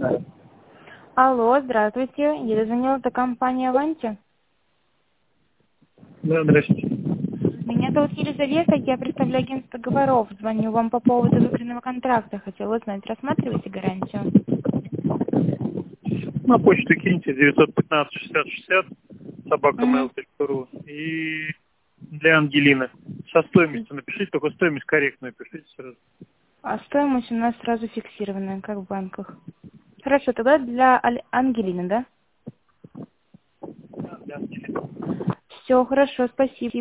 Алло, здравствуйте. Я дозвонила, это компания «Аванти». Да, здрасте. Меня зовут Елизавета, я представляю агентство договоров. Звоню вам по поводу выигранного контракта. Хотела узнать, рассматриваете гарантию? На почту киньте 915 60 60 Угу. собакамейл.ру и для Ангелины. Со стоимостью напишите, только стоимость корректную пишите сразу. А стоимость у нас сразу фиксированная, как в банках. Хорошо, тогда для Ангелины, да? Да, для Ангелины. Все, хорошо, спасибо.